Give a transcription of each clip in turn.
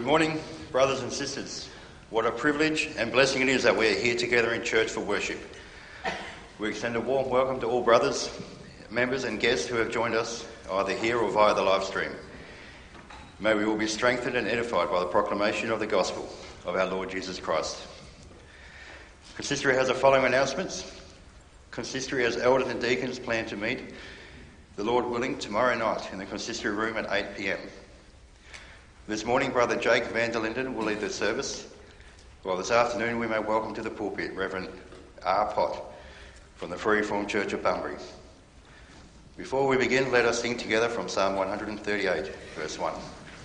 Good morning, brothers and sisters. What a privilege and blessing it is that we are here together in church for worship. We extend a warm welcome to all brothers, members and guests who have joined us either here or via the live stream. May we all be strengthened and edified by the proclamation of the gospel of our Lord Jesus Christ. Consistory has the following announcements. Consistory has elders and deacons planned to meet, the Lord willing, tomorrow night in the consistory room at 8 p.m. This morning, Brother Jake van der Linden will lead the service, while this afternoon we may welcome to the pulpit Reverend R. Pott from the Free Reformed Church of Bunbury. Before we begin, let us sing together from Psalm 138, verse 1.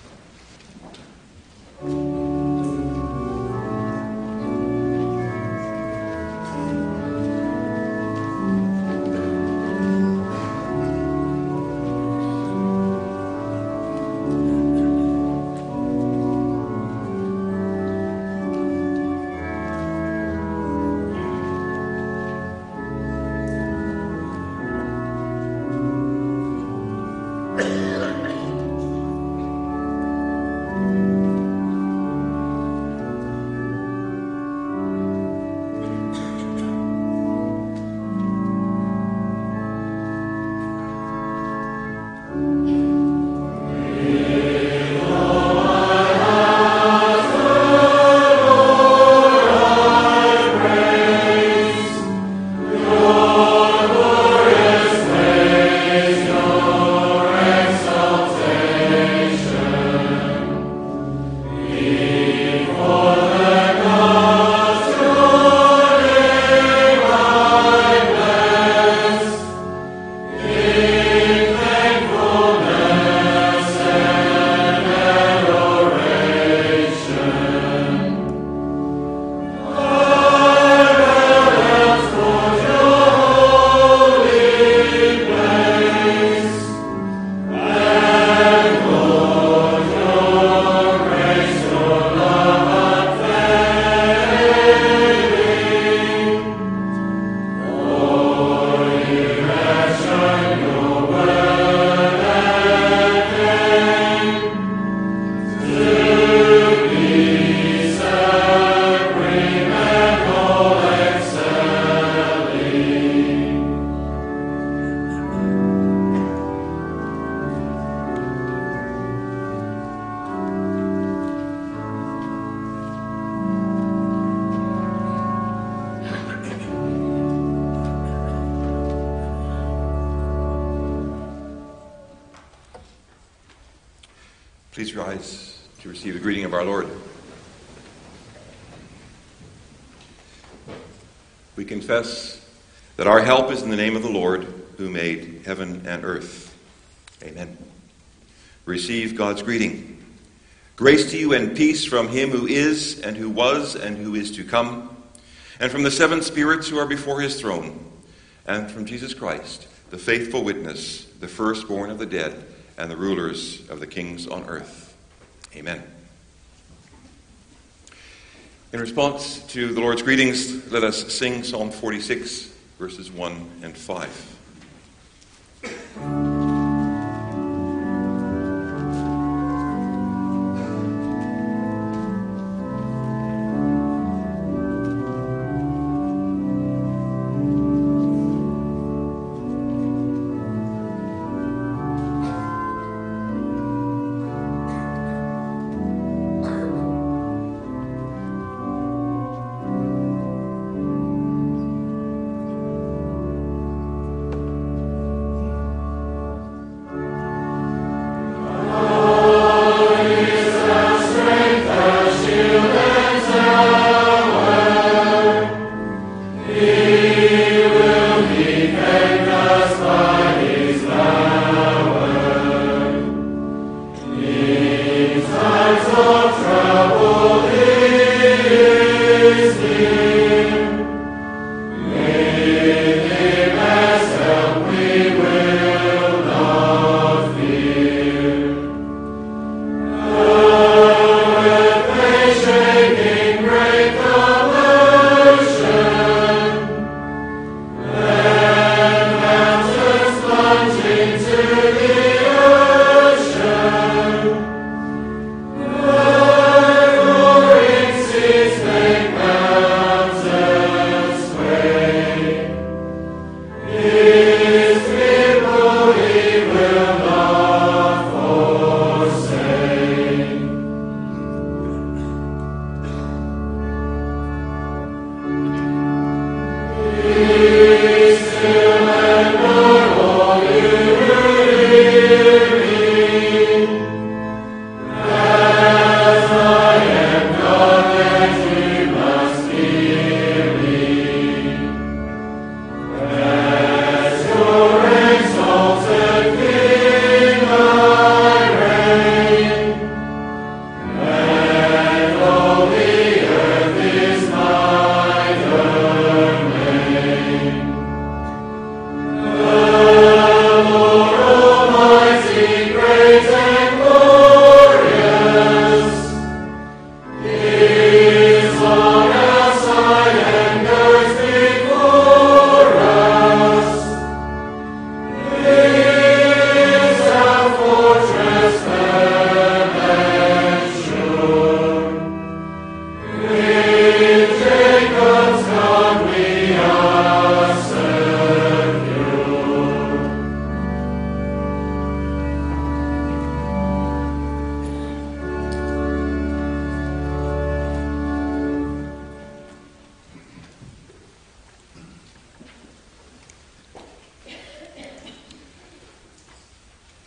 Please rise to receive the greeting of our Lord. We confess that our help is in the name of the Lord, who made heaven and earth. Amen. Receive God's greeting. Grace to you and peace from him who is, and who was, and who is to come, and from the seven spirits who are before his throne, and from Jesus Christ, the faithful witness, the firstborn of the dead, and the rulers of the kings on earth. Amen. In response to the Lord's greetings, let us sing Psalm 46, verses 1 and 5.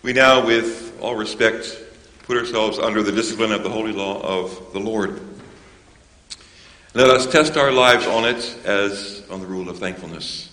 We now, with all respect, put ourselves under the discipline of the holy law of the Lord. Let us test our lives on it as on the rule of thankfulness.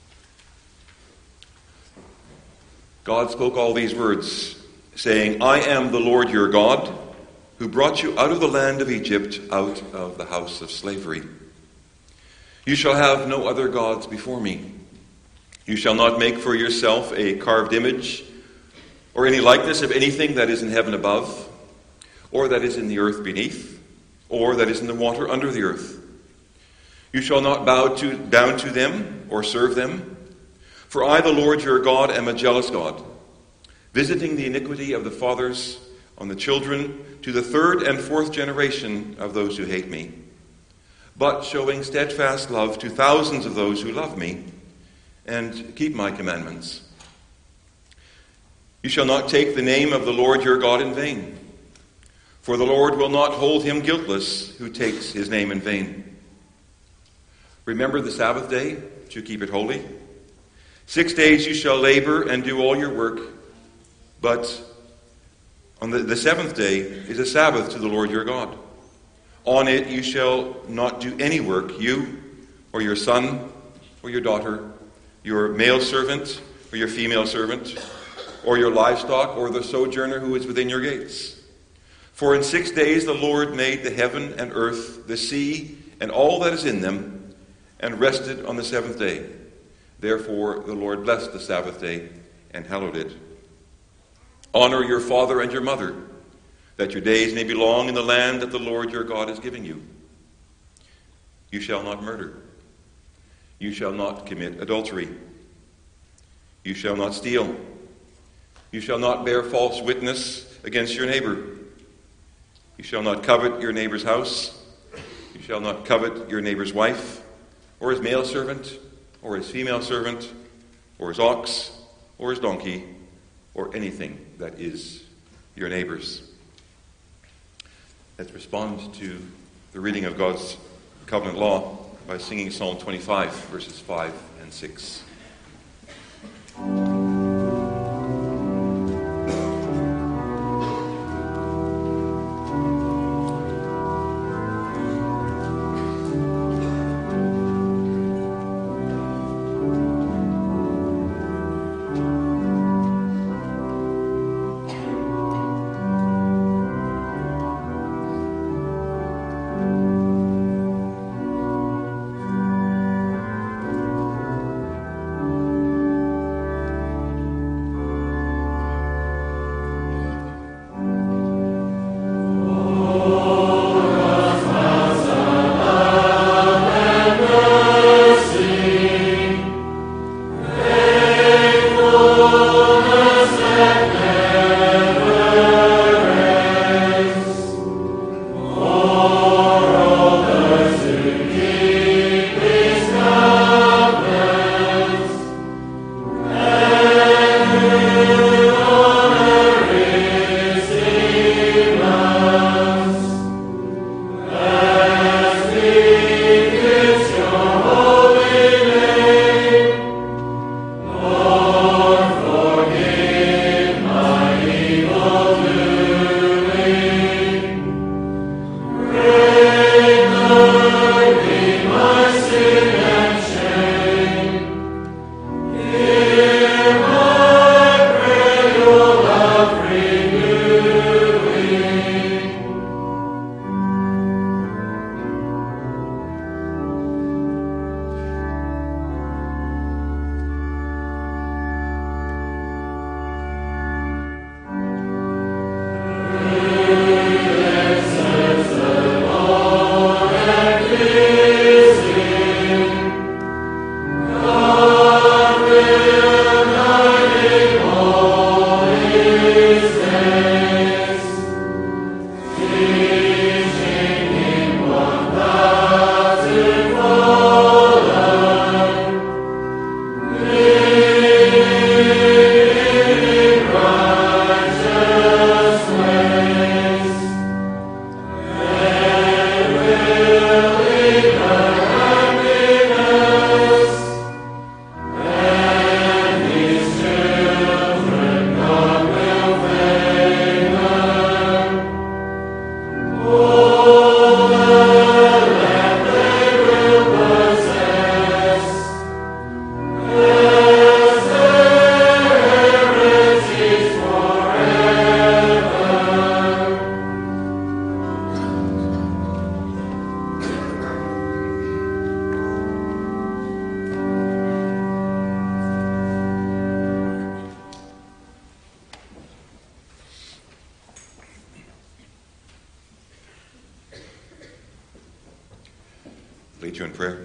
God spoke all these words, saying, I am the Lord your God, who brought you out of the land of Egypt, out of the house of slavery. You shall have no other gods before me. You shall not make for yourself a carved image, or any likeness of anything that is in heaven above, or that is in the earth beneath, or that is in the water under the earth. You shall not bow down to them or serve them. For I, the Lord your God, am a jealous God, visiting the iniquity of the fathers on the children to the third and fourth generation of those who hate me, but showing steadfast love to thousands of those who love me and keep my commandments. You shall not take the name of the Lord your God in vain, for the Lord will not hold him guiltless who takes his name in vain. Remember the Sabbath day to keep it holy. 6 days you shall labor and do all your work, but on the seventh day is a Sabbath to the Lord your God. On it you shall not do any work, you or your son or your daughter, your male servant or your female servant, or your livestock or the sojourner who is within your gates. For in 6 days the Lord made the heaven and earth, the sea, and all that is in them, and rested on the seventh day. Therefore the Lord blessed the Sabbath day and hallowed it. Honor your father and your mother, that your days may be long in the land that the Lord your God is giving you. You shall not murder. You shall not commit adultery. You shall not steal. You shall not bear false witness against your neighbor. You shall not covet your neighbor's house. You shall not covet your neighbor's wife, or his male servant, or his female servant, or his ox, or his donkey, or anything that is your neighbor's. Let's respond to the reading of God's covenant law by singing Psalm 25, verses 5 and 6. lead you in prayer.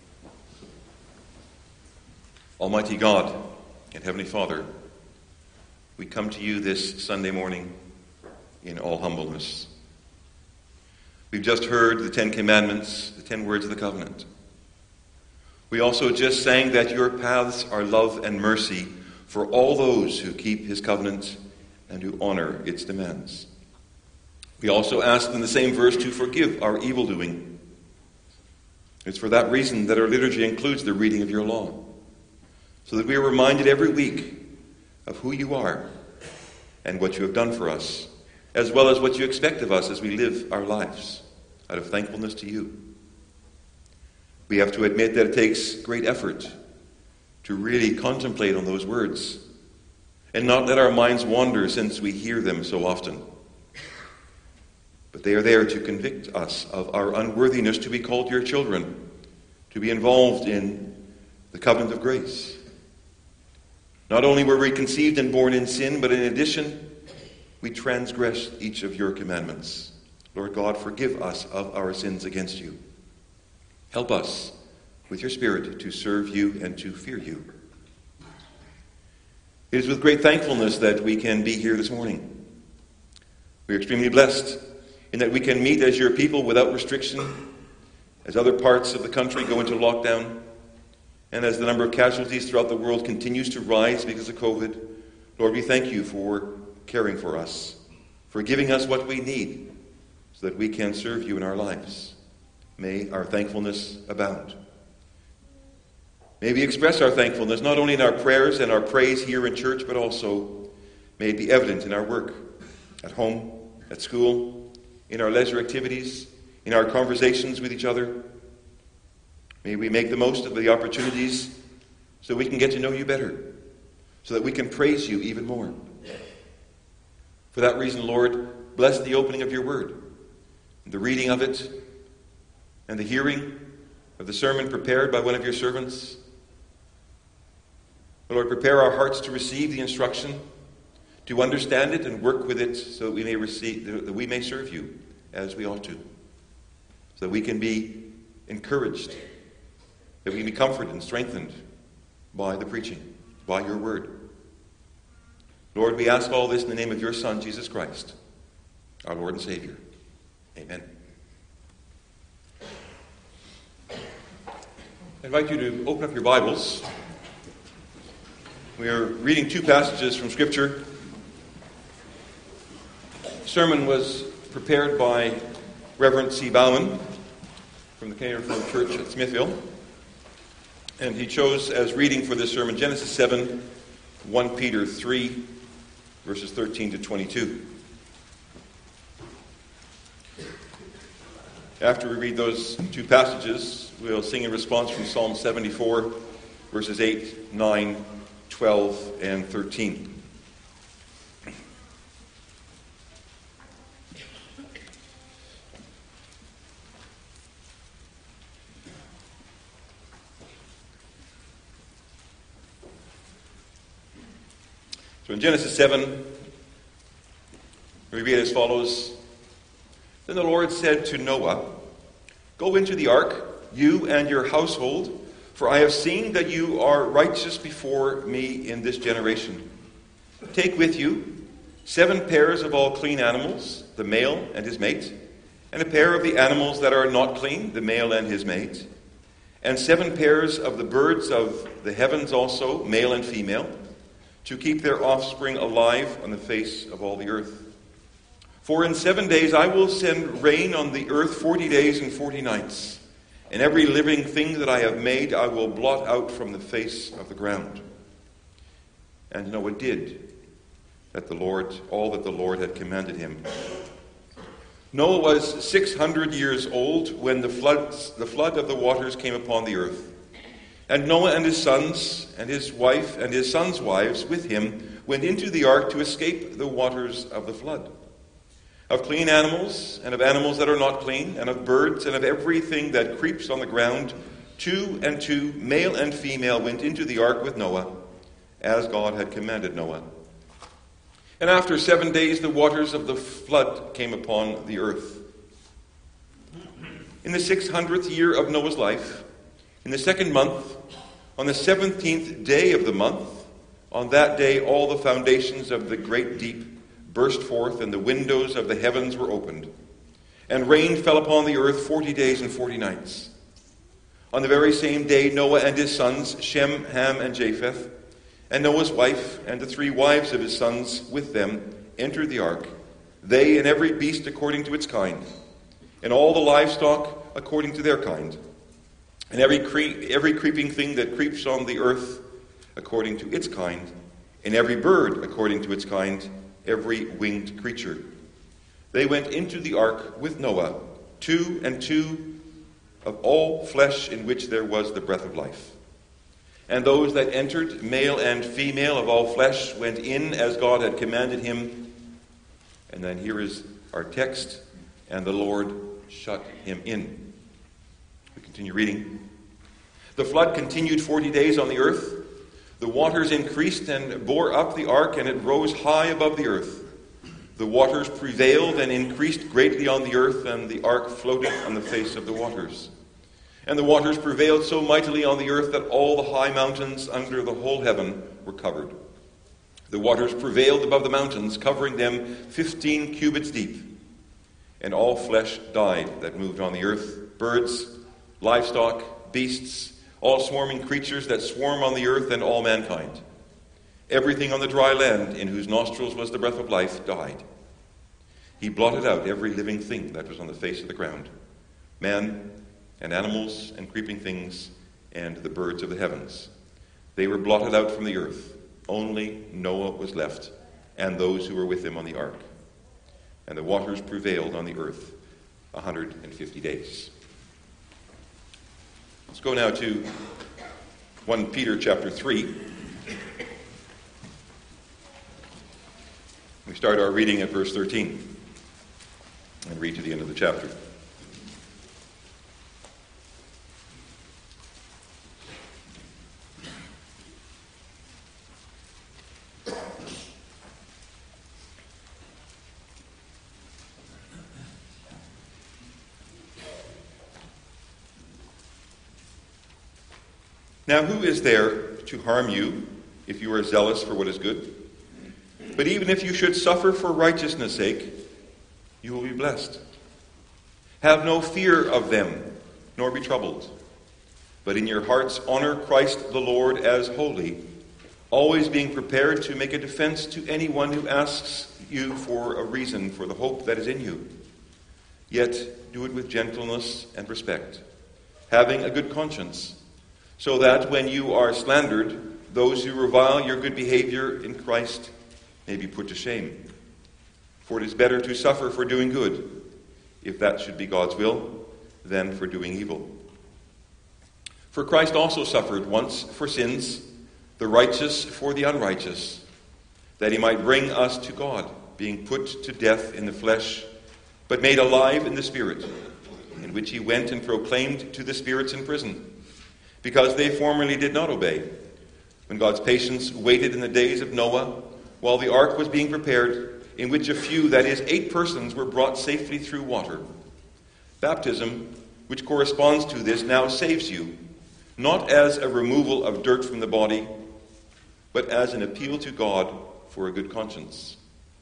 Almighty God and Heavenly Father, we come to you this Sunday morning in all humbleness. We've just heard the 10 Commandments, the 10 words of the covenant. We also just sang that your paths are love and mercy for all those who keep his covenant and who honor its demands. We also ask in the same verse to forgive our evil doing. It's for that reason that our liturgy includes the reading of your law, so that we are reminded every week of who you are and what you have done for us, as well as what you expect of us as we live our lives out of thankfulness to you. We have to admit that it takes great effort to really contemplate on those words and not let our minds wander since we hear them so often. But they are there to convict us of our unworthiness to be called your children, to be involved in the covenant of grace. Not only were we conceived and born in sin, but in addition, we transgressed each of your commandments. Lord God, forgive us of our sins against you. Help us with your Spirit to serve you and to fear you. It is with great thankfulness that we can be here this morning. We are extremely blessed in that we can meet as your people without restriction, as other parts of the country go into lockdown, and as the number of casualties throughout the world continues to rise because of COVID. Lord, we thank you for caring for us, for giving us what we need so that we can serve you in our lives. May our thankfulness abound. May we express our thankfulness not only in our prayers and our praise here in church, but also may it be evident in our work, at home, at school, in our leisure activities, in our conversations with each other. May we make the most of the opportunities so we can get to know you better, so that we can praise you even more. For that reason, Lord, bless the opening of your word, the reading of it, and the hearing of the sermon prepared by one of your servants. Lord, prepare our hearts to receive the instruction, to understand it and work with it so that we may serve you as we ought to, so that we can be encouraged, that we can be comforted and strengthened by the preaching, by your word. Lord, we ask all this in the name of your Son, Jesus Christ, our Lord and Savior. Amen. I invite you to open up your Bibles. We are reading two passages from Scripture. The sermon was prepared by Reverend C. Bauman from the Canadian Reformed Church at Smithville. And he chose as reading for this sermon Genesis 7, 1 Peter 3, verses 13 to 22. After we read those two passages, we'll sing in response from Psalm 74, verses 8, 9, 12, and 13. So in Genesis 7, we read as follows. Then the Lord said to Noah, "Go into the ark, you and your household, for I have seen that you are righteous before me in this generation. Take with you 7 pairs of all clean animals, the male and his mate, and a pair of the animals that are not clean, the male and his mate, and 7 pairs of the birds of the heavens also, male and female, to keep their offspring alive on the face of all the earth. For in 7 days I will send rain on the earth 40 days and 40 nights. And every living thing that I have made I will blot out from the face of the ground." And Noah did all that the Lord had commanded him. Noah was 600 years old when the flood of the waters came upon the earth. And Noah and his sons and his wife and his sons' wives with him went into the ark to escape the waters of the flood. Of clean animals, and of animals that are not clean, and of birds, and of everything that creeps on the ground, 2 and 2, male and female, went into the ark with Noah, as God had commanded Noah. And after 7 days the waters of the flood came upon the earth. in the 600th year of Noah's life, in the 2nd month, on the 17th day of the month, on that day all the foundations of the great deep burst forth, and the windows of the heavens were opened, and rain fell upon the earth 40 days and 40 nights. On the very same day Noah and his sons, Shem, Ham, and Japheth, and Noah's wife, and the 3 wives of his sons with them, entered the ark, they and every beast according to its kind, and all the livestock according to their kind, and every creeping thing that creeps on the earth according to its kind, and every bird according to its kind, every winged creature. They went into the ark with Noah, 2 and 2 of all flesh in which there was the breath of life. And those that entered, male and female of all flesh, went in as God had commanded him. And then here is our text, and the Lord shut him in. We continue reading. The flood continued 40 days on the earth. The waters increased and bore up the ark, and it rose high above the earth. The waters prevailed and increased greatly on the earth, and the ark floated on the face of the waters. And the waters prevailed so mightily on the earth that all the high mountains under the whole heaven were covered. The waters prevailed above the mountains, covering them 15 cubits deep. And all flesh died that moved on the earth, birds, livestock, beasts, all swarming creatures that swarm on the earth, and all mankind. Everything on the dry land, in whose nostrils was the breath of life, died. He blotted out every living thing that was on the face of the ground, man and animals and creeping things and the birds of the heavens. They were blotted out from the earth. Only Noah was left, and those who were with him on the ark. And the waters prevailed on the earth 150 days. Let's go now to 1 Peter chapter 3. We start our reading at verse 13 and read to the end of the chapter. Now, who is there to harm you if you are zealous for what is good? But even if you should suffer for righteousness' sake, you will be blessed. Have no fear of them, nor be troubled. But in your hearts honor Christ the Lord as holy, always being prepared to make a defense to anyone who asks you for a reason for the hope that is in you. Yet do it with gentleness and respect, having a good conscience, so that when you are slandered, those who revile your good behavior in Christ may be put to shame. For it is better to suffer for doing good, if that should be God's will, than for doing evil. For Christ also suffered once for sins, the righteous for the unrighteous, that he might bring us to God, being put to death in the flesh, but made alive in the Spirit, in which he went and proclaimed to the spirits in prison, because they formerly did not obey, when God's patience waited in the days of Noah, while the ark was being prepared, in which a few, that is, 8 persons, were brought safely through water. Baptism, which corresponds to this, now saves you, not as a removal of dirt from the body, but as an appeal to God for a good conscience,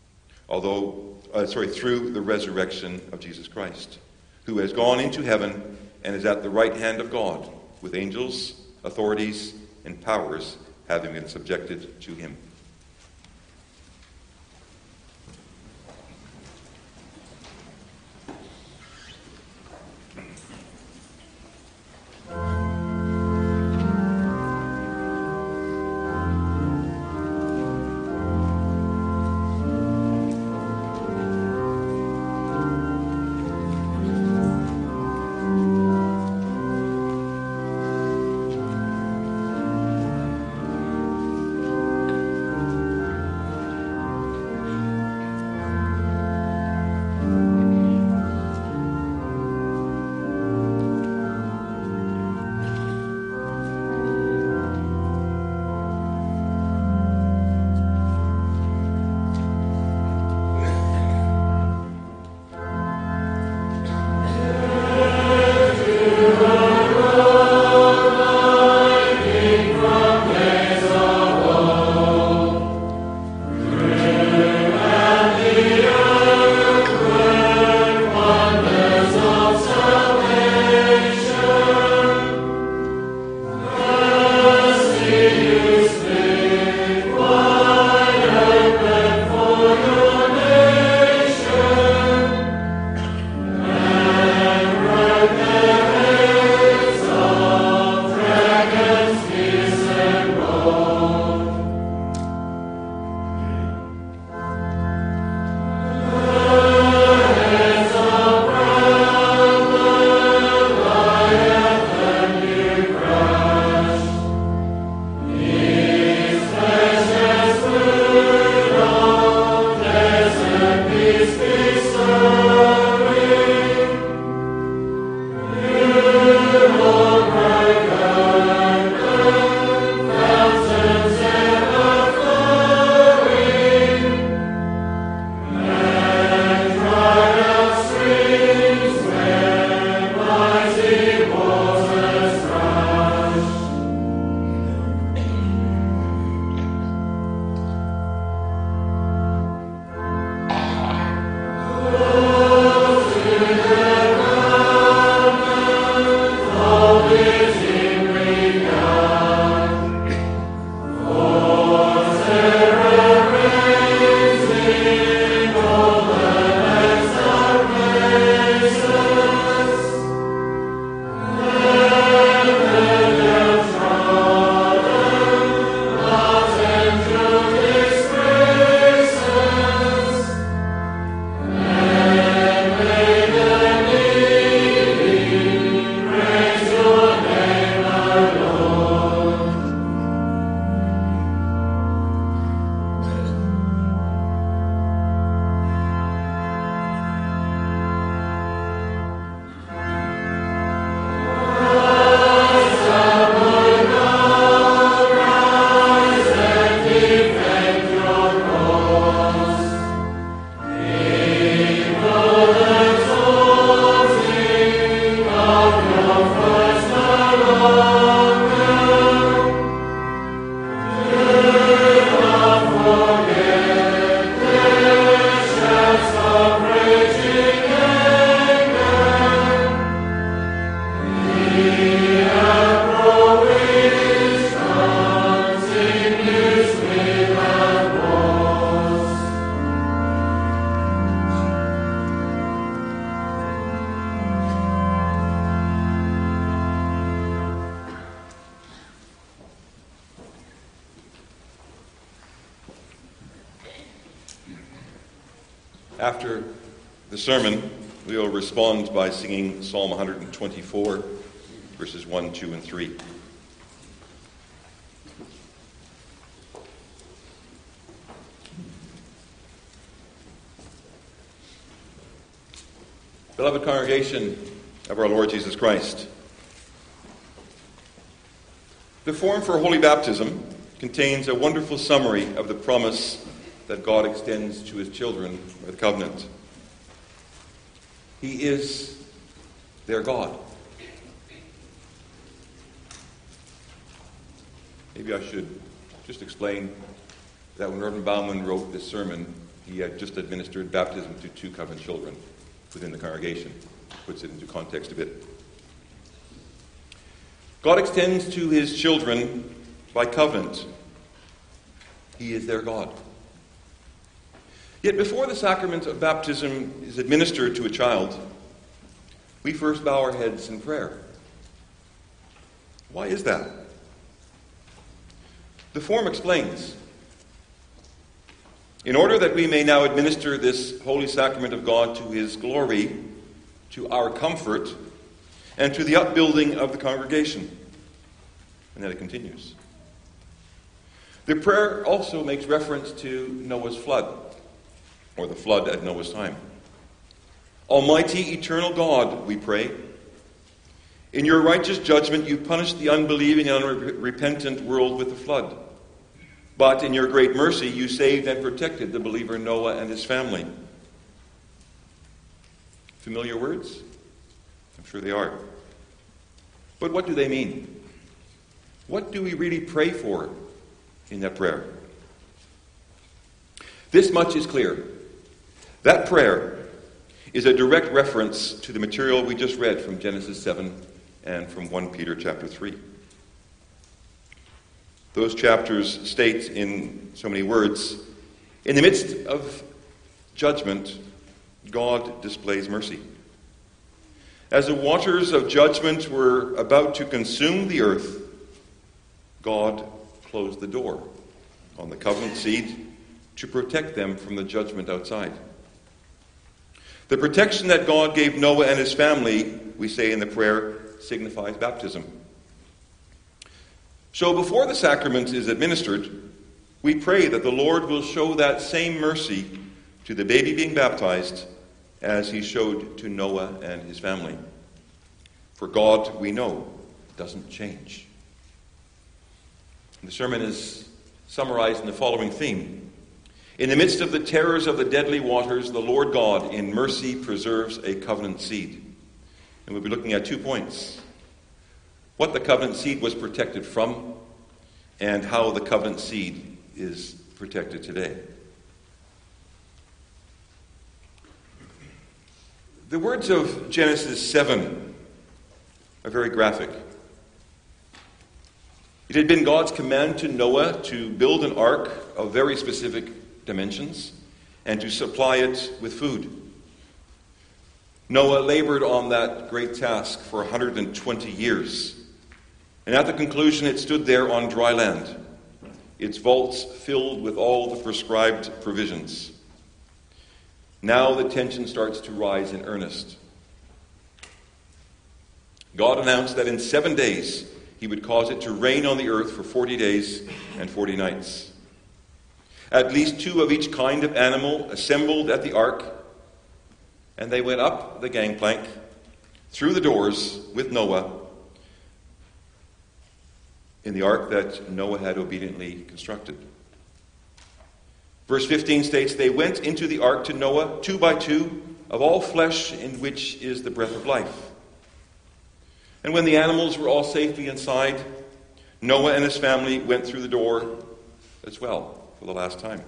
through the resurrection of Jesus Christ, who has gone into heaven and is at the right hand of God, with angels, authorities, and powers having been subjected to him. After the sermon, we will respond by singing Psalm 124, verses 1, 2, and 3. Beloved congregation of our Lord Jesus Christ, the form for holy baptism contains a wonderful summary of the promise that God extends to his children by the covenant. He is their God. Maybe I should just explain that when Reverend Bauman wrote this sermon, he had just administered baptism to 2 covenant children within the congregation. Puts it into context a bit. God extends to his children by covenant. He is their God. Yet before the sacrament of baptism is administered to a child, we first bow our heads in prayer. Why is that? The form explains. In order that we may now administer this holy sacrament of God to his glory, to our comfort, and to the upbuilding of the congregation. And then it continues. The prayer also makes reference to Noah's flood, or the flood at Noah's time. Almighty, eternal God, we pray, in your righteous judgment you punished the unbelieving and unrepentant world with the flood. But in your great mercy you saved and protected the believer Noah and his family. Familiar words? I'm sure they are. But what do they mean? What do we really pray for in that prayer? This much is clear. That prayer is a direct reference to the material we just read from Genesis 7 and from 1 Peter chapter 3. Those chapters state in so many words, in the midst of judgment, God displays mercy. As the waters of judgment were about to consume the earth, God closed the door on the covenant seed to protect them from the judgment outside. The protection that God gave Noah and his family, we say in the prayer, signifies baptism. So before the sacrament is administered, we pray that the Lord will show that same mercy to the baby being baptized as he showed to Noah and his family. For God, we know, doesn't change. The sermon is summarized in the following theme. In the midst of the terrors of the deadly waters, the Lord God in mercy preserves a covenant seed. And we'll be looking at 2 points. What the covenant seed was protected from, and how the covenant seed is protected today. The words of Genesis 7 are very graphic. It had been God's command to Noah to build an ark of very specific dimensions and to supply it with food. Noah labored on that great task for 120 years. And at the conclusion, it stood there on dry land, its vaults filled with all the prescribed provisions. Now the tension starts to rise in earnest. God announced that in 7 days he would cause it to rain on the earth for 40 days and 40 nights. At least 2 of each kind of animal assembled at the ark, and they went up the gangplank, through the doors with Noah, in the ark that Noah had obediently constructed. Verse 15 states, they went into the ark to Noah, 2 by 2, of all flesh in which is the breath of life. And when the animals were all safely inside, Noah and his family went through the door as well for the last time.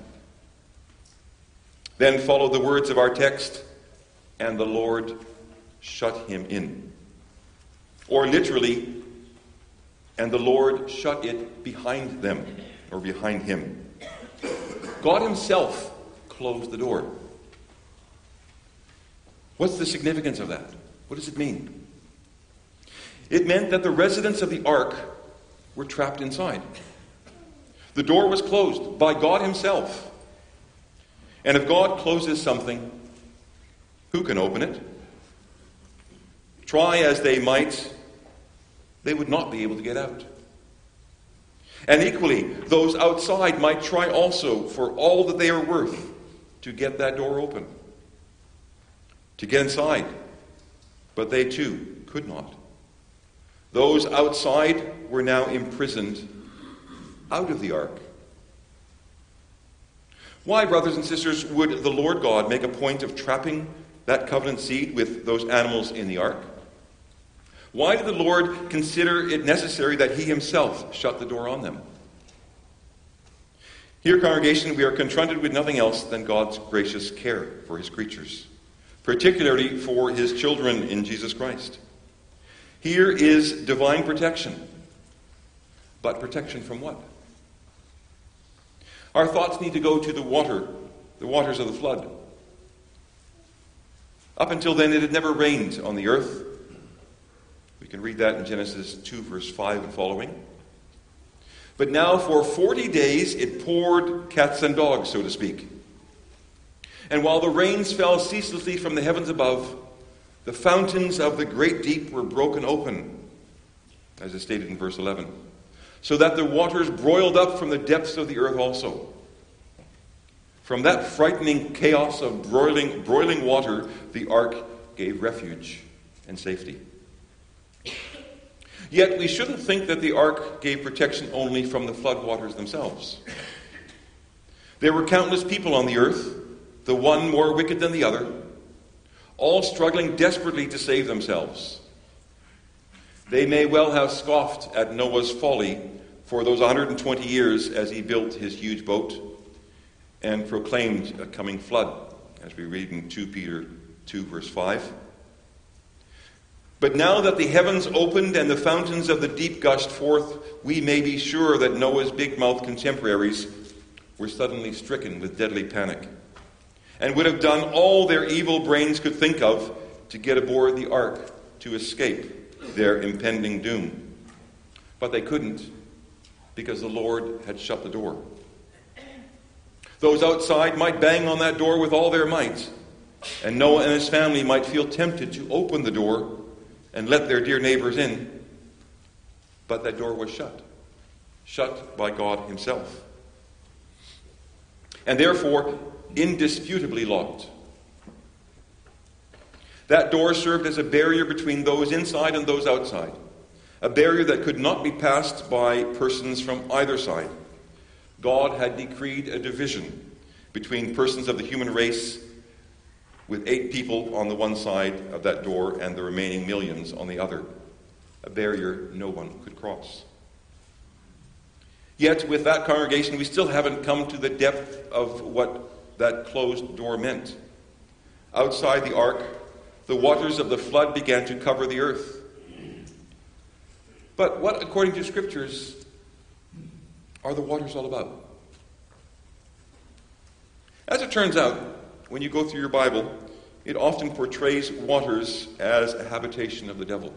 Then followed the words of our text, and the Lord shut him in. Or literally, and the Lord shut it behind them, or behind him. God himself closed the door. What's the significance of that? What does it mean? It meant that the residents of the ark were trapped inside. The door was closed by God himself. And if God closes something, Who can open it? Try as they might, they would not be able to get out. And equally, those outside might try also for all that they are worth to get that door open, to get inside. But they too could not. Those outside were now imprisoned out of the ark. Why, brothers and sisters, would the Lord God make a point of trapping that covenant seed with those animals in the ark? Why did the Lord consider it necessary that he himself shut the door on them? Here, congregation, we are confronted with nothing else than God's gracious care for his creatures, particularly for his children in Jesus Christ. Here is divine protection. But protection from what? Our thoughts need to go to the waters of the flood. Up until then, it had never rained on the earth. We can read that in Genesis 2, verse 5 and following. But now for 40 days it poured cats and dogs, so to speak. And while the rains fell ceaselessly from the heavens above, the fountains of the great deep were broken open, as is stated in verse 11, so that the waters broiled up from the depths of the earth also. From that frightening chaos of broiling water, the ark gave refuge and safety. Yet we shouldn't think that the ark gave protection only from the floodwaters themselves. There were countless people on the earth, the one more wicked than the other, all struggling desperately to save themselves. They may well have scoffed at Noah's folly for those 120 years as he built his huge boat and proclaimed a coming flood, as we read in 2 Peter 2, verse 5. But now that the heavens opened and the fountains of the deep gushed forth, we may be sure that Noah's big-mouthed contemporaries were suddenly stricken with deadly panic and would have done all their evil brains could think of to get aboard the ark to escape their impending doom. But they couldn't, because the Lord had shut the door. Those outside might bang on that door with all their might, and Noah and his family might feel tempted to open the door and let their dear neighbors in. But that door was shut by God himself, and therefore indisputably locked. That door served as a barrier between those inside and those outside, a barrier that could not be passed by persons from either side. God had decreed a division between persons of the human race, with 8 people on the one side of that door and the remaining millions on the other, a barrier no one could cross. Yet, with that congregation, we still haven't come to the depth of what that closed door meant. Outside the ark, the waters of the flood began to cover the earth. But what, according to Scriptures, are the waters all about? As it turns out, when you go through your Bible, it often portrays waters as a habitation of the devil.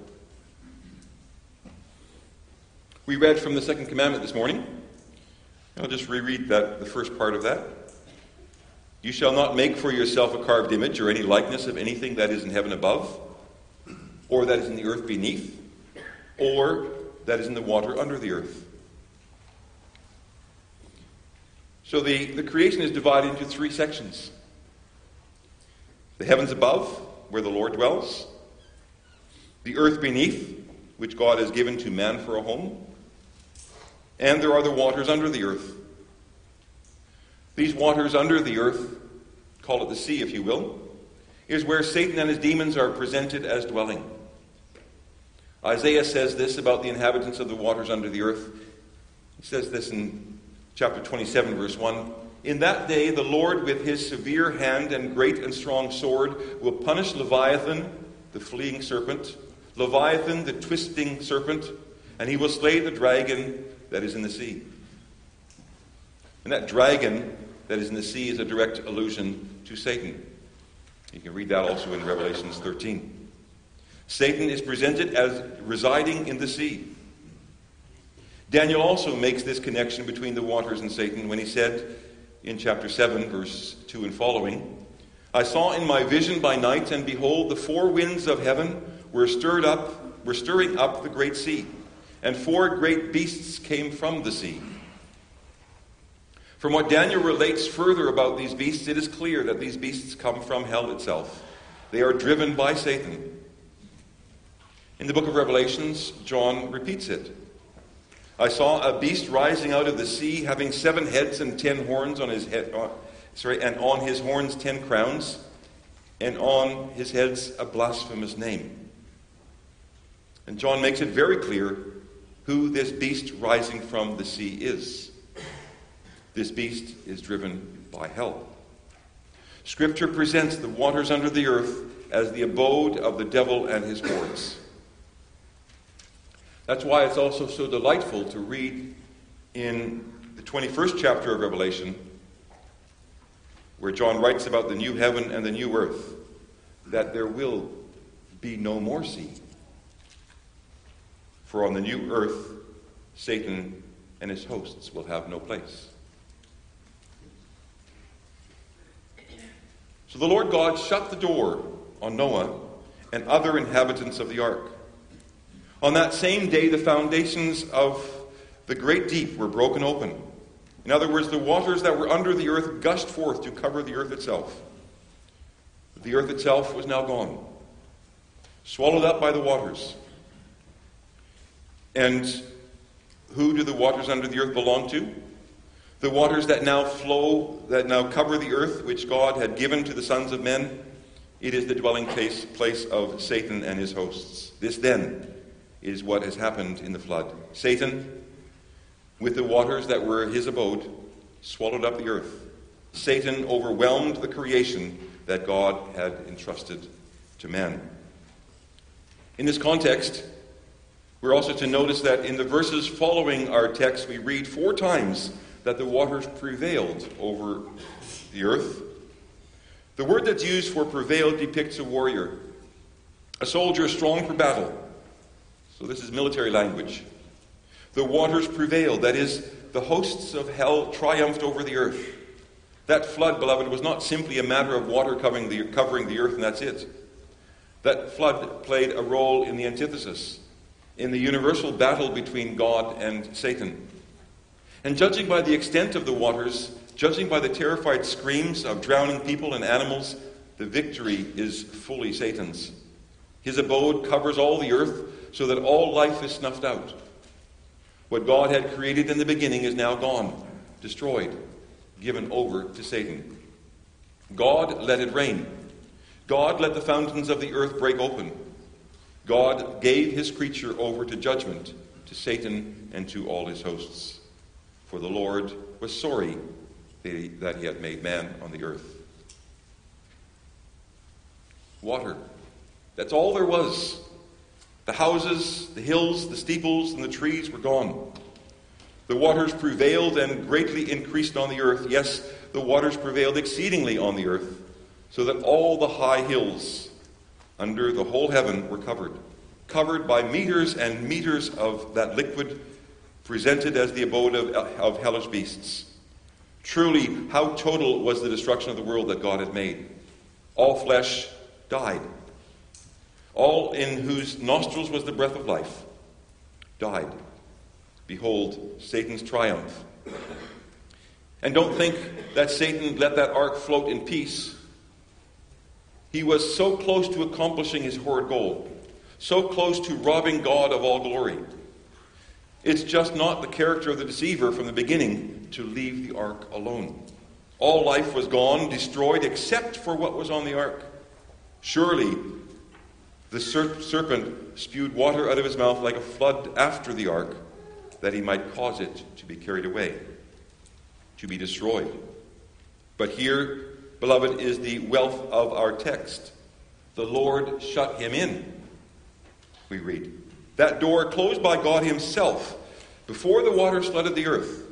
We read from the second commandment this morning. I'll just reread the first part of that. You shall not make for yourself a carved image or any likeness of anything that is in heaven above, or that is in the earth beneath, or that is in the water under the earth. So the creation is divided into 3 sections. The heavens above, where the Lord dwells. The earth beneath, which God has given to man for a home. And there are the waters under the earth. These waters under the earth, call it the sea if you will, is where Satan and his demons are presented as dwelling. Isaiah says this about the inhabitants of the waters under the earth. He says this in chapter 27, verse 1. In that day the Lord with his severe hand and great and strong sword will punish Leviathan, the fleeing serpent, Leviathan, the twisting serpent, and he will slay the dragon that is in the sea. And that dragon that is in the sea is a direct allusion to Satan. You can read that also in Revelation 13. Satan is presented as residing in the sea. Daniel also makes this connection between the waters and Satan when he said in chapter 7, verse 2 and following, I saw in my vision by night, and behold, the four winds of heaven were stirring up the great sea, and four great beasts came from the sea. From what Daniel relates further about these beasts, it is clear that these beasts come from hell itself. They are driven by Satan. In the book of Revelations, John repeats it. I saw a beast rising out of the sea, having 7 heads and 10 horns on his head. And on his horns 10 crowns, and on his heads a blasphemous name. And John makes it very clear who this beast rising from the sea is. This beast is driven by hell. Scripture presents the waters under the earth as the abode of the devil and his hordes. That's why it's also so delightful to read in the 21st chapter of Revelation, where John writes about the new heaven and the new earth, that there will be no more sea. For on the new earth, Satan and his hosts will have no place. So the Lord God shut the door on Noah and other inhabitants of the ark. On that same day, the foundations of the great deep were broken open. In other words, the waters that were under the earth gushed forth to cover the earth itself. The earth itself was now gone, swallowed up by the waters. And who do the waters under the earth belong to? The waters that now flow, that now cover the earth, which God had given to the sons of men. It is the dwelling place of Satan and his hosts. This then is what has happened in the flood. Satan, with the waters that were his abode, swallowed up the earth. Satan overwhelmed the creation that God had entrusted to man. In this context, we're also to notice that in the verses following our text, we read 4 times that the waters prevailed over the earth. The word that's used for prevailed depicts a warrior, a soldier strong for battle. So this is military language. The waters prevailed. That is, the hosts of hell triumphed over the earth. That flood, beloved, was not simply a matter of water covering the earth and that's it. That flood played a role in the antithesis, in the universal battle between God and Satan. And judging by the extent of the waters, judging by the terrified screams of drowning people and animals, the victory is fully Satan's. His abode covers all the earth so that all life is snuffed out. What God had created in the beginning is now gone, destroyed, given over to Satan. God let it rain. God let the fountains of the earth break open. God gave his creature over to judgment, to Satan and to all his hosts. For the Lord was sorry that he had made man on the earth. Water. That's all there was. The houses, the hills, the steeples, and the trees were gone. The waters prevailed and greatly increased on the earth. Yes, the waters prevailed exceedingly on the earth, so that all the high hills under the whole heaven were covered by meters and meters of that liquid presented as the abode of hellish beasts. Truly, how total was the destruction of the world that God had made. All flesh died. All in whose nostrils was the breath of life died. Behold, Satan's triumph. And don't think that Satan let that ark float in peace. He was so close to accomplishing his horrid goal, so close to robbing God of all glory. It's just not the character of the deceiver from the beginning to leave the ark alone. All life was gone, destroyed, except for what was on the ark. Surely the serpent spewed water out of his mouth like a flood after the ark, that he might cause it to be carried away, to be destroyed. But here, beloved, is the wealth of our text. The Lord shut him in, we read. That door closed by God himself before the waters flooded the earth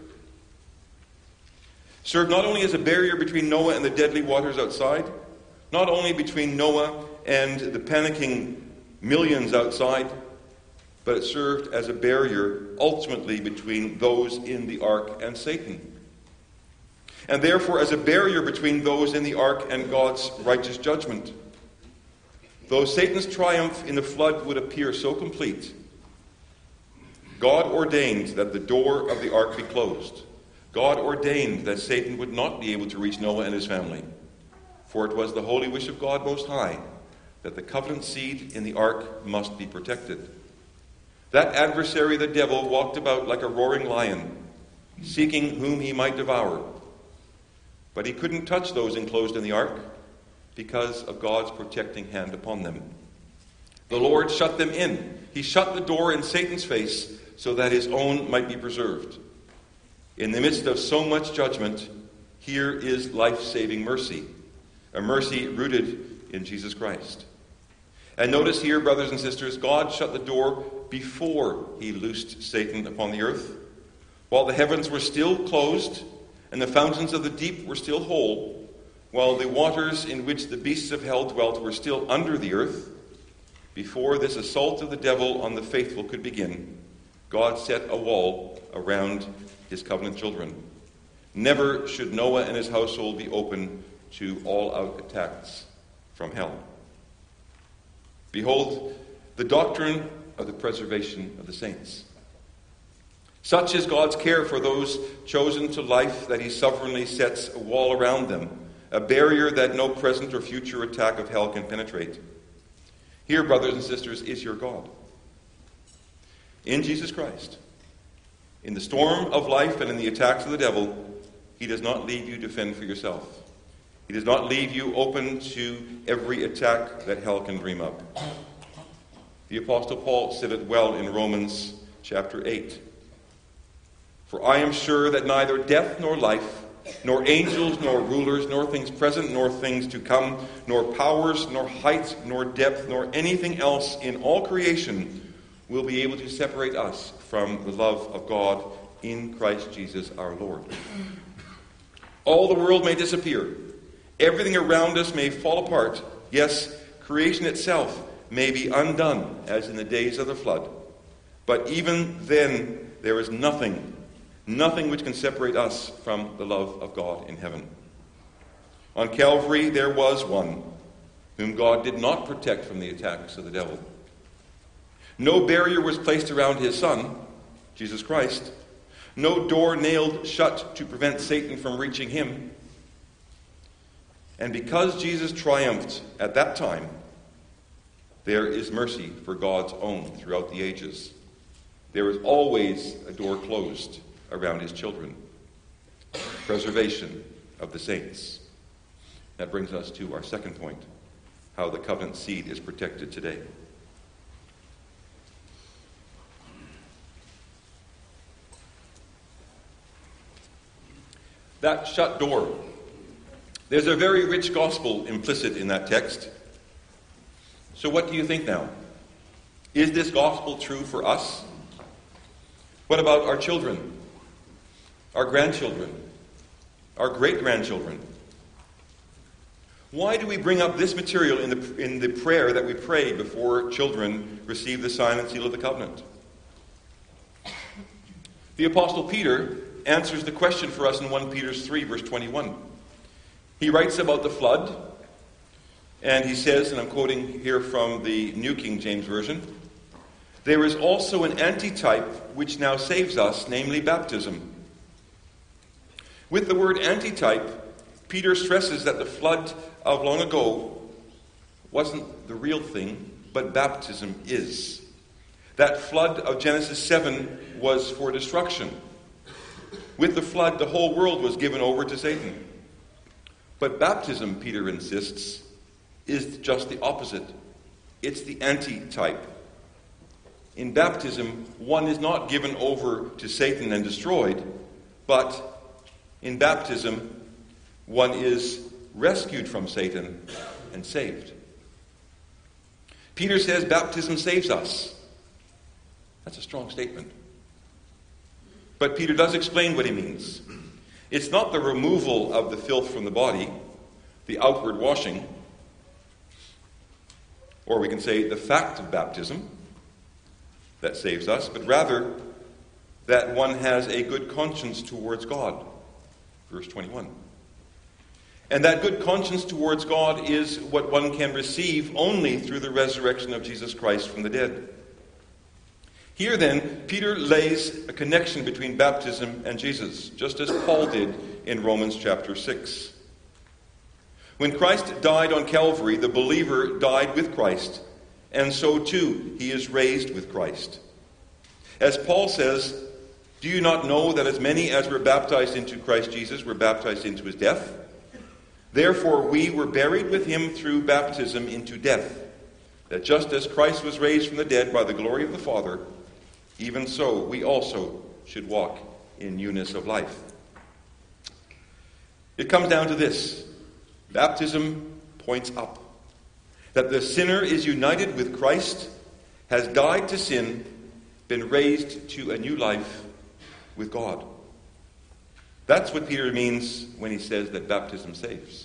served not only as a barrier between Noah and the deadly waters outside, not only between Noah and the panicking millions outside, but it served as a barrier ultimately between those in the ark and Satan. and therefore as a barrier between those in the ark and God's righteous judgment. Though Satan's triumph in the flood would appear so complete, God ordained that the door of the ark be closed. God ordained that Satan would not be able to reach Noah and his family, for it was the holy wish of God Most High that the covenant seed in the ark must be protected. That adversary, the devil, walked about like a roaring lion, seeking whom he might devour. But he couldn't touch those enclosed in the ark because of God's protecting hand upon them. The Lord shut them in. He shut the door in Satan's face so that his own might be preserved. In the midst of so much judgment, here is life-saving mercy, a mercy rooted in Jesus Christ. And notice here, brothers and sisters, God shut the door before he loosed Satan upon the earth. While the heavens were still closed and the fountains of the deep were still whole, while the waters in which the beasts of hell dwelt were still under the earth, before this assault of the devil on the faithful could begin, God set a wall around his covenant children. Never should Noah and his household be open to all-out attacks from hell. Behold, the doctrine of the preservation of the saints. Such is God's care for those chosen to life that he sovereignly sets a wall around them, a barrier that no present or future attack of hell can penetrate. Here, brothers and sisters, is your God. In Jesus Christ. In the storm of life and in the attacks of the devil, he does not leave you to fend for yourself. He does not leave you open to every attack that hell can dream up. The Apostle Paul said it well in Romans chapter 8. For I am sure that neither death nor life, nor angels, nor rulers, nor things present, nor things to come, nor powers, nor height, nor depth, nor anything else in all creation will be able to separate us from the love of God in Christ Jesus our Lord. All the world may disappear. Everything around us may fall apart. Yes, creation itself may be undone, as in the days of the flood. But even then, there is nothing which can separate us from the love of God in heaven. On Calvary, there was one whom God did not protect from the attacks of the devil. No barrier was placed around his Son, Jesus Christ. No door nailed shut to prevent Satan from reaching him. And because Jesus triumphed at that time, there is mercy for God's own throughout the ages. There is always a door closed around his children. Preservation of the saints. That brings us to our second point, how the covenant seed is protected today. That shut door. There's a very rich gospel implicit in that text. So what do you think now? Is this gospel true for us? What about our children? Our grandchildren? Our great-grandchildren? Why do we bring up this material in the prayer that we pray before children receive the sign and seal of the covenant? The Apostle Peter answers the question for us in 1 Peter 3, verse 21. He writes about the flood, and he says, and I'm quoting here from the New King James Version, "There is also an antitype which now saves us, namely baptism." With the word antitype, Peter stresses that the flood of long ago wasn't the real thing, but baptism is. That flood of Genesis 7 was for destruction. With the flood, the whole world was given over to Satan. But baptism, Peter insists, is just the opposite. It's the antitype. In baptism, one is not given over to Satan and destroyed, but in baptism, one is rescued from Satan and saved. Peter says baptism saves us. That's a strong statement. But Peter does explain what he means. It's not the removal of the filth from the body, the outward washing, or we can say the fact of baptism that saves us, but rather that one has a good conscience towards God. Verse 21. And that good conscience towards God is what one can receive only through the resurrection of Jesus Christ from the dead. Here then, Peter lays a connection between baptism and Jesus, just as Paul did in Romans chapter 6. When Christ died on Calvary, the believer died with Christ, and so too he is raised with Christ. As Paul says, do you not know that as many as were baptized into Christ Jesus were baptized into his death? Therefore we were buried with him through baptism into death, that just as Christ was raised from the dead by the glory of the Father, even so we also should walk in newness of life. It comes down to this. Baptism points up. That the sinner is united with Christ, has died to sin, been raised to a new life with God. That's what Peter means when he says that baptism saves.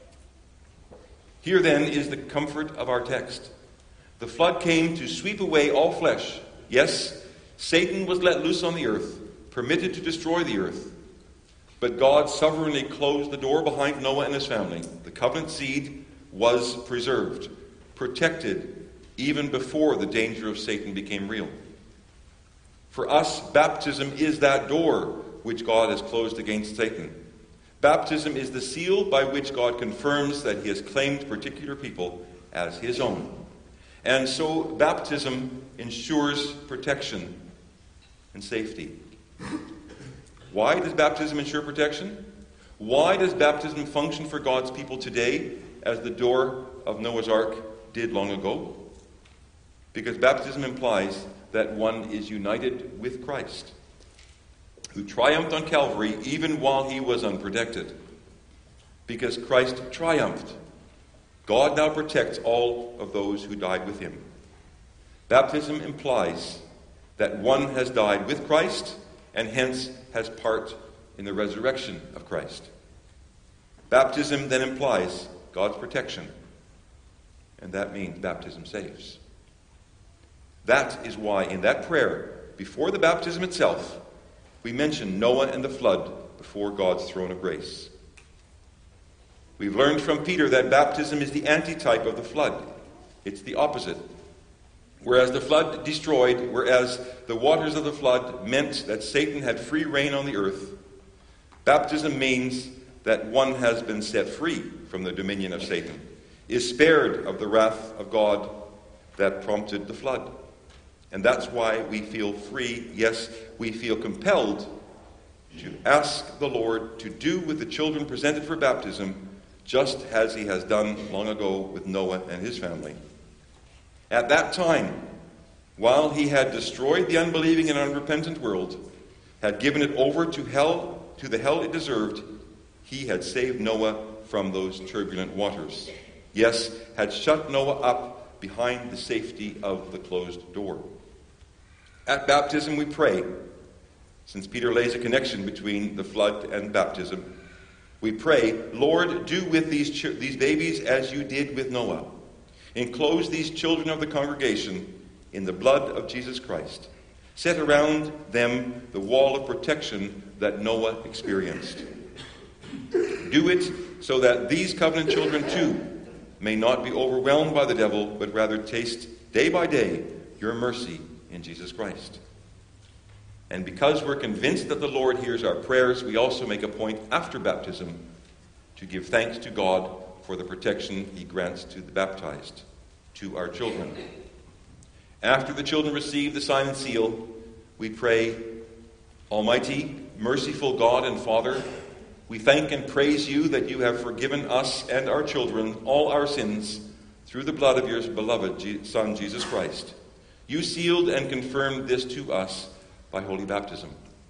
Here then is the comfort of our text. The flood came to sweep away all flesh. Yes, Satan was let loose on the earth, permitted to destroy the earth. But God sovereignly closed the door behind Noah and his family. The covenant seed was preserved, protected, even before the danger of Satan became real. For us, baptism is that door which God has closed against Satan. Baptism is the seal by which God confirms that he has claimed particular people as his own. And so baptism ensures protection and safety. Why does baptism ensure protection? Why does baptism function for God's people today as the door of Noah's Ark did long ago? Because baptism implies that one is united with Christ, who triumphed on Calvary even while he was unprotected. Because Christ triumphed, God now protects all of those who died with him. Baptism implies that one has died with Christ and hence has part in the resurrection of Christ. Baptism then implies God's protection, and that means baptism saves. That is why in that prayer, before the baptism itself, we mention Noah and the flood before God's throne of grace. We've learned from Peter that baptism is the antitype of the flood. It's the opposite. Whereas the flood destroyed, whereas the waters of the flood meant that Satan had free reign on the earth, baptism means that one has been set free from the dominion of Satan, is spared of the wrath of God that prompted the flood. And that's why we feel free, yes, we feel compelled to ask the Lord to do with the children presented for baptism, just as he has done long ago with Noah and his family. At that time, while he had destroyed the unbelieving and unrepentant world, had given it over to hell, to the hell it deserved, he had saved Noah from those turbulent waters. Yes, had shut Noah up behind the safety of the closed door. At baptism we pray, since Peter lays a connection between the flood and baptism, we pray, Lord, do with these babies as you did with Noah. Enclose these children of the congregation in the blood of Jesus Christ. Set around them the wall of protection that Noah experienced. Do it so that these covenant children too may not be overwhelmed by the devil, but rather taste day by day your mercy in Jesus Christ. And because we're convinced that the Lord hears our prayers, we also make a point after baptism to give thanks to God for the protection he grants to the baptized, to our children. After the children receive the sign and seal, we pray, Almighty, merciful God and Father, we thank and praise you that you have forgiven us and our children all our sins through the blood of your beloved Son, Jesus Christ. You sealed and confirmed this to us by holy baptism.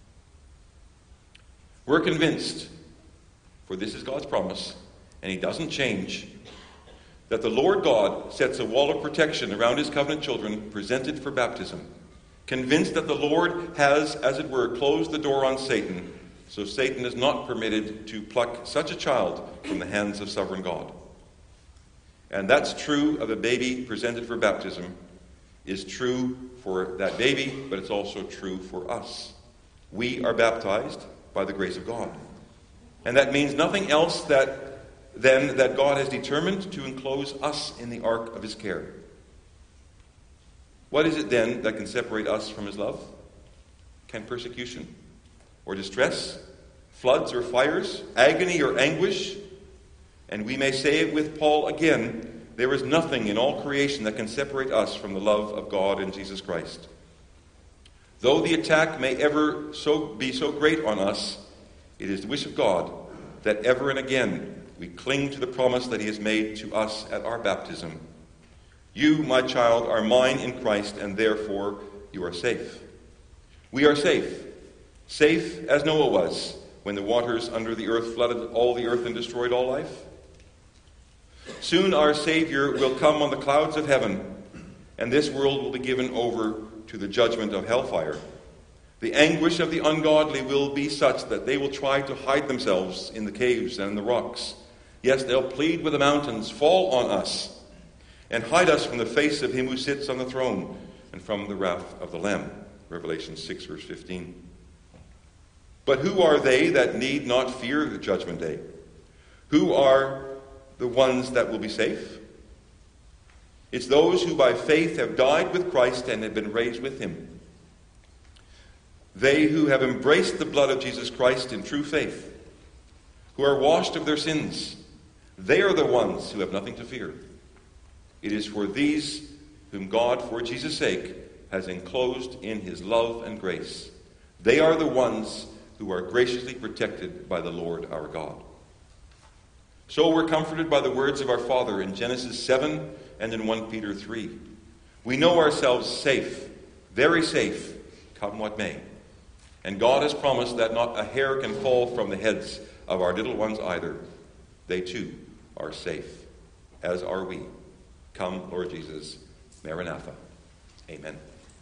We're convinced, for this is God's promise, and he doesn't change, that the Lord God sets a wall of protection around his covenant children presented for baptism, convinced that the Lord has, as it were, closed the door on Satan, so Satan is not permitted to pluck such a child from the hands of sovereign God. And that's true of a baby presented for baptism, is true for that baby, but it's also true for us. We are baptized by the grace of God. And that means nothing else than that God has determined to enclose us in the ark of his care. What is it then that can separate us from his love? Can persecution or distress, floods or fires, agony or anguish? And we may say it with Paul again, there is nothing in all creation that can separate us from the love of God in Jesus Christ. Though the attack may ever be so great on us, it is the wish of God that ever and again we cling to the promise that he has made to us at our baptism. You, my child, are mine in Christ, and therefore you are safe. We are safe. Safe as Noah was when the waters under the earth flooded all the earth and destroyed all life. Soon our Savior will come on the clouds of heaven, and this world will be given over to the judgment of hellfire. The anguish of the ungodly will be such that they will try to hide themselves in the caves and in the rocks. Yes, they'll plead with the mountains, fall on us, and hide us from the face of him who sits on the throne and from the wrath of the Lamb. Revelation 6, verse 15. But who are they that need not fear the judgment day? Who are the ones that will be safe? It's those who by faith have died with Christ and have been raised with him. They who have embraced the blood of Jesus Christ in true faith, who are washed of their sins, they are the ones who have nothing to fear. It is for these whom God, for Jesus' sake, has enclosed in his love and grace. They are the ones who are graciously protected by the Lord our God. So we're comforted by the words of our Father in Genesis 7 and in 1 Peter 3. We know ourselves safe, very safe, come what may. And God has promised that not a hair can fall from the heads of our little ones either. They too are safe, as are we. Come, Lord Jesus. Maranatha. Amen.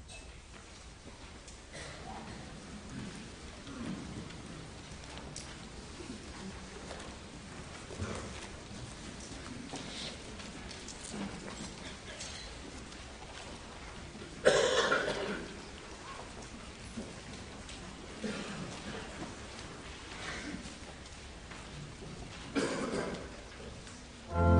Thank you.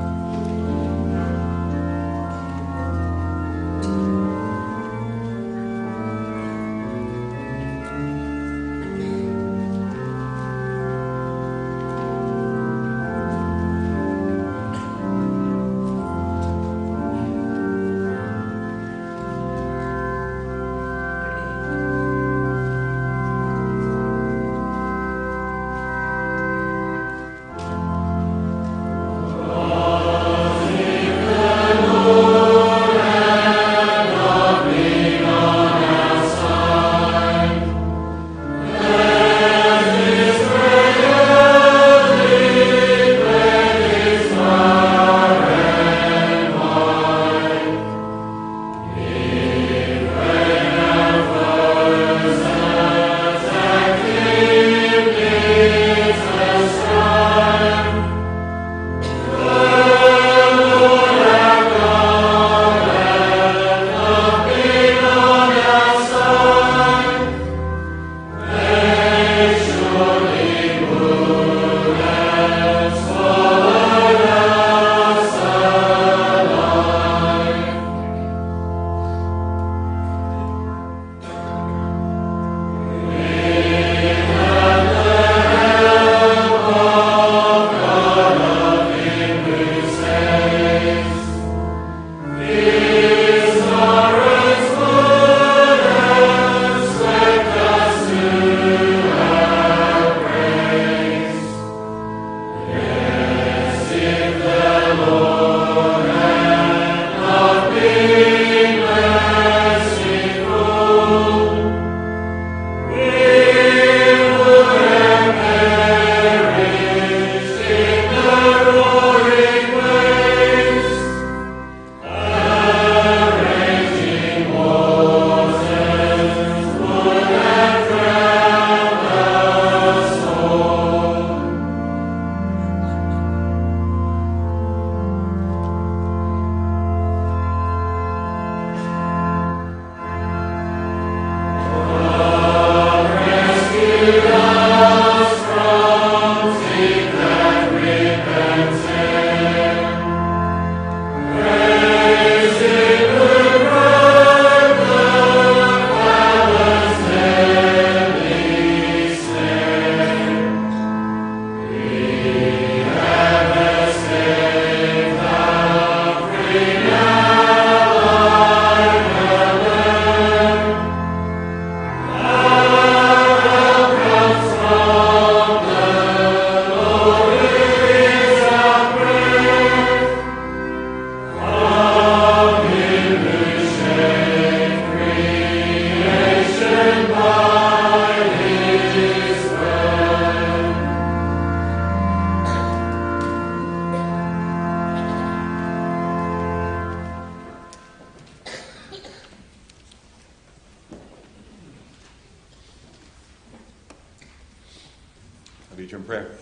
lead you in prayer.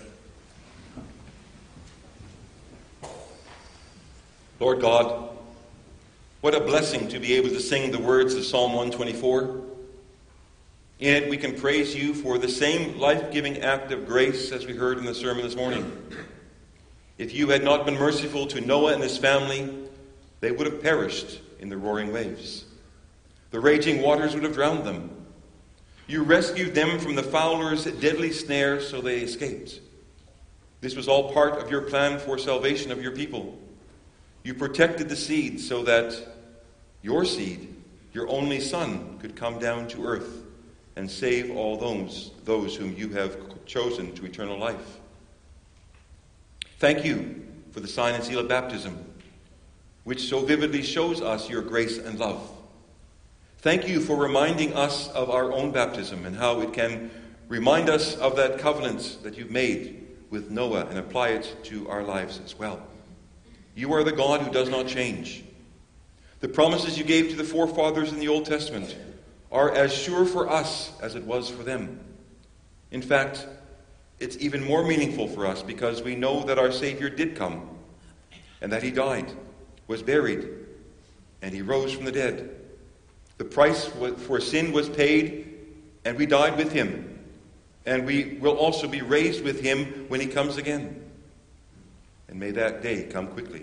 Lord God, what a blessing to be able to sing the words of Psalm 124. In it we can praise you for the same life-giving act of grace as we heard in the sermon this morning. If you had not been merciful to Noah and his family, they would have perished in the roaring waves. The raging waters would have drowned them. You rescued them from the fowler's deadly snare, so they escaped. This was all part of your plan for salvation of your people. You protected the seed so that your seed, your only Son, could come down to earth and save all those whom you have chosen to eternal life. Thank you for the sign and seal of baptism, which so vividly shows us your grace and love. Thank you for reminding us of our own baptism and how it can remind us of that covenant that you've made with Noah and apply it to our lives as well. You are the God who does not change. The promises you gave to the forefathers in the Old Testament are as sure for us as it was for them. In fact, it's even more meaningful for us because we know that our Savior did come and that he died, was buried, and he rose from the dead. The price for sin was paid, and we died with him, and we will also be raised with him when he comes again. And may that day come quickly.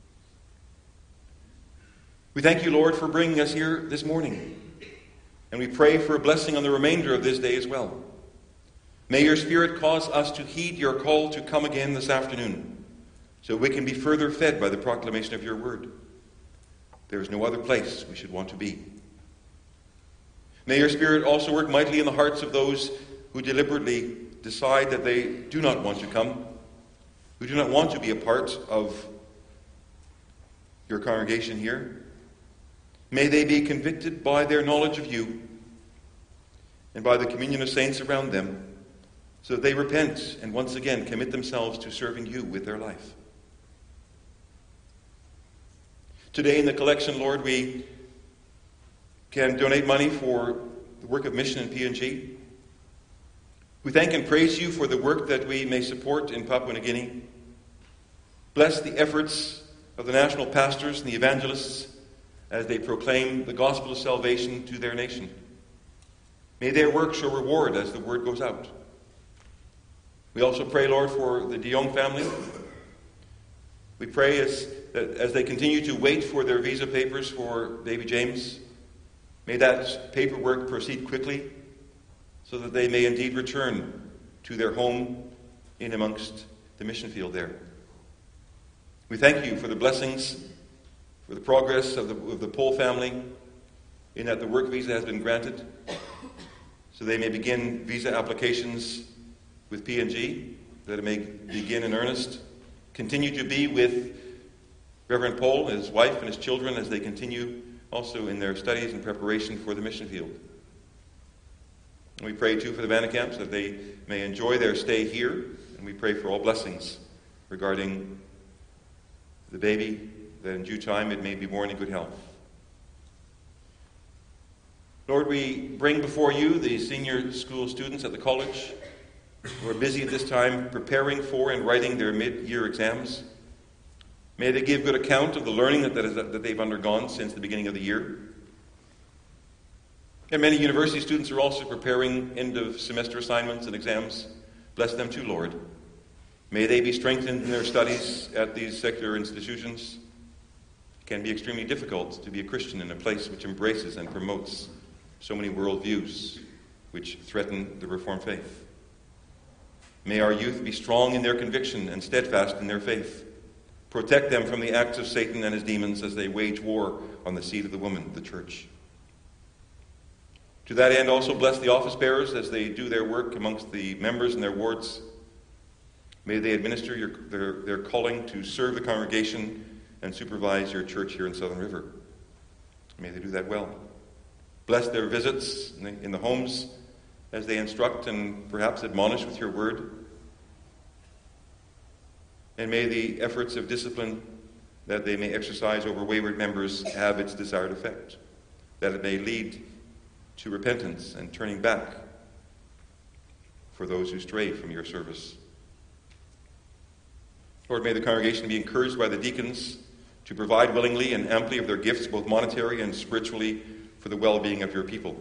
We thank you, Lord, for bringing us here this morning. And we pray for a blessing on the remainder of this day as well. May your Spirit cause us to heed your call to come again this afternoon, so we can be further fed by the proclamation of your word. There is no other place we should want to be. May your Spirit also work mightily in the hearts of those who deliberately decide that they do not want to come, who do not want to be a part of your congregation here. May they be convicted by their knowledge of you and by the communion of saints around them, so that they repent and once again commit themselves to serving you with their life. Today in the collection, Lord, we can donate money for the work of mission in PNG. We thank and praise you for the work that we may support in Papua New Guinea. Bless the efforts of the national pastors and the evangelists as they proclaim the gospel of salvation to their nation. May their work show reward as the word goes out. We also pray, Lord, for the De Jong family. We pray as they continue to wait for their visa papers for baby James, may that paperwork proceed quickly so that they may indeed return to their home in amongst the mission field there. We thank you for the blessings, for the progress of the Pole family, in that the work visa has been granted, so they may begin visa applications with PNG, that it may begin in earnest. Continue to be with Reverend Pole, his wife, and his children as they continue also in their studies and preparation for the mission field. And we pray too for the Vandekamps that they may enjoy their stay here, and we pray for all blessings regarding the baby, that in due time it may be born in good health. Lord, we bring before you the senior school students at the college who are busy at this time preparing for and writing their mid-year exams. May they give good account of the learning that they've undergone since the beginning of the year. And many university students are also preparing end-of-semester assignments and exams. Bless them too, Lord. May they be strengthened in their studies at these secular institutions. It can be extremely difficult to be a Christian in a place which embraces and promotes so many worldviews which threaten the Reformed faith. May our youth be strong in their conviction and steadfast in their faith. Protect them from the acts of Satan and his demons as they wage war on the seed of the woman, the church. To that end, also bless the office bearers as they do their work amongst the members in their wards. May they administer their calling to serve the congregation and supervise your church here in Southern River. May they do that well. Bless their visits in the homes as they instruct and perhaps admonish with your word. And may the efforts of discipline that they may exercise over wayward members have its desired effect, that it may lead to repentance and turning back for those who stray from your service. Lord, may the congregation be encouraged by the deacons to provide willingly and amply of their gifts, both monetary and spiritually, for the well-being of your people.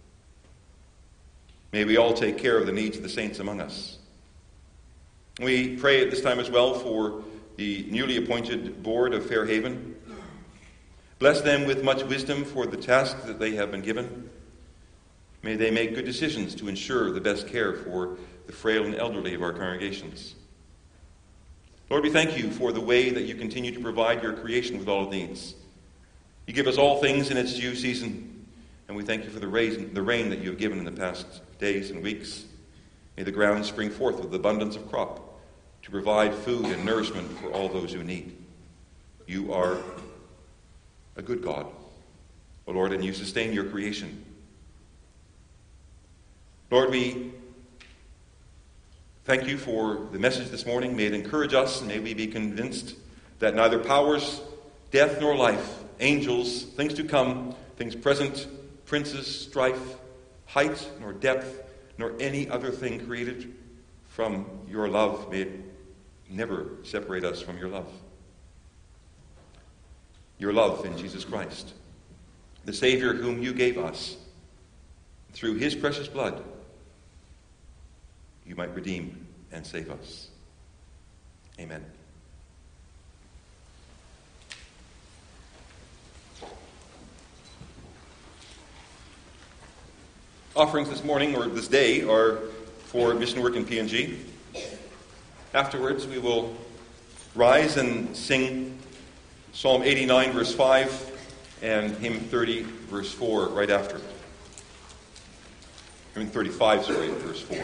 May we all take care of the needs of the saints among us. We pray at this time as well for the newly appointed board of Fairhaven. Bless them with much wisdom for the task that they have been given. May they make good decisions to ensure the best care for the frail and elderly of our congregations. Lord, we thank you for the way that you continue to provide your creation with all needs. You give us all things in its due season, and we thank you for the rain that you have given in the past days and weeks. May the ground spring forth with abundance of crop to provide food and nourishment for all those who need. You are a good God, O Lord, and you sustain your creation. Lord, we thank you for the message this morning. May it encourage us, and may we be convinced that neither powers, death nor life, angels, things to come, things present, princes, strife, height nor depth, nor any other thing created from your love, may it never separate us from your love. Your love in Jesus Christ, the Savior whom you gave us. Through his precious blood, you might redeem and save us. Amen. Offerings this morning, or this day, are for mission work in PNG. Afterwards, we will rise and sing Psalm 89, verse 5, and hymn 30, verse 4, right after. Hymn 35, verse 4.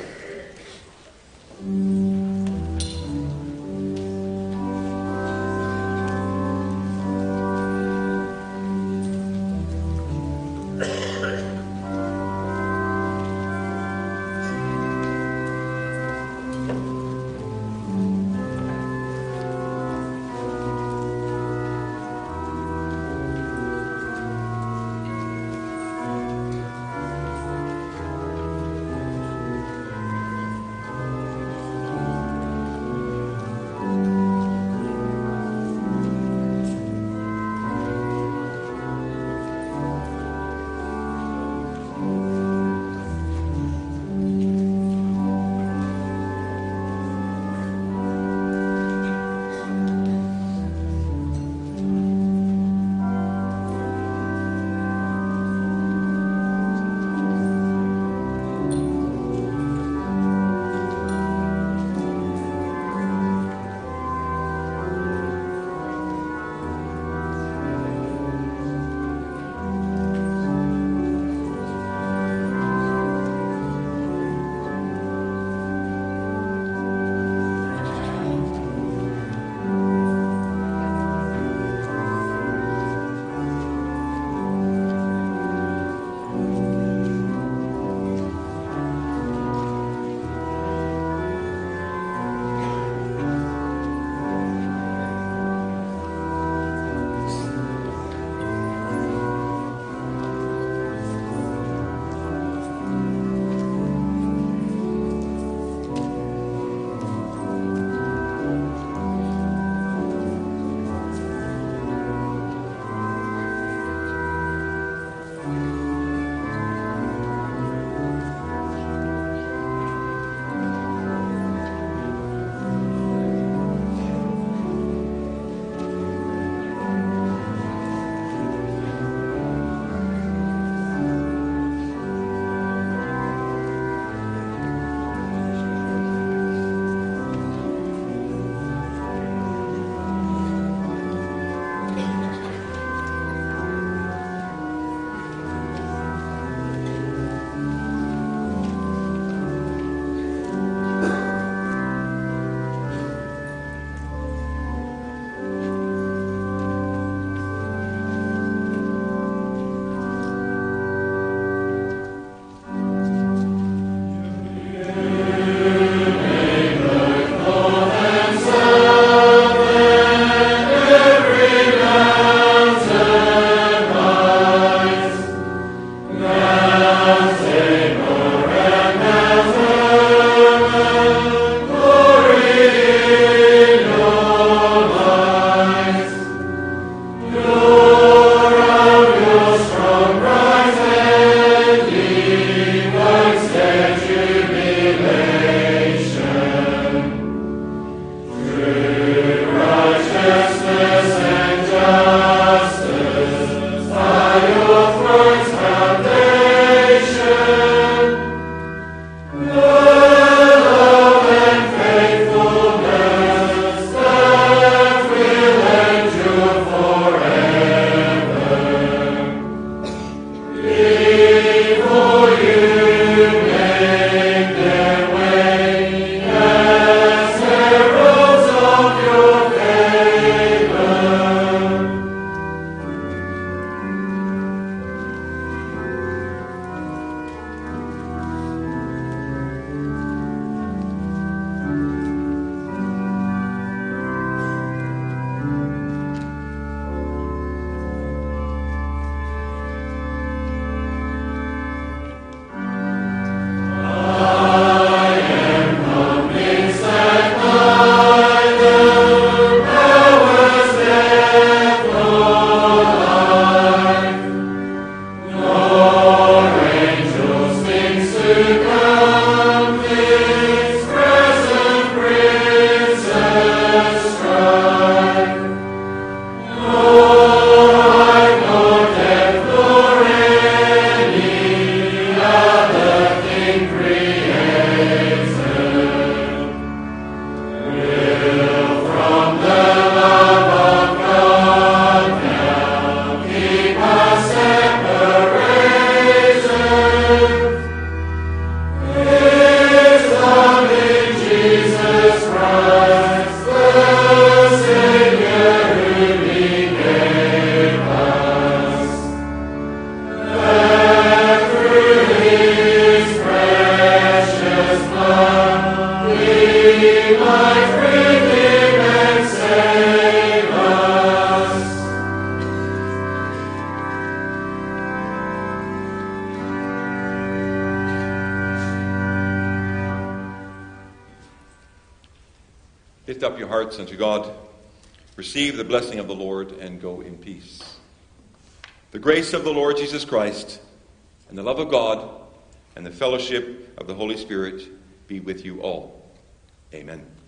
Lift up your hearts unto God. Receive the blessing of the Lord and go in peace. The grace of the Lord Jesus Christ and the love of God and the fellowship of the Holy Spirit be with you all. Amen.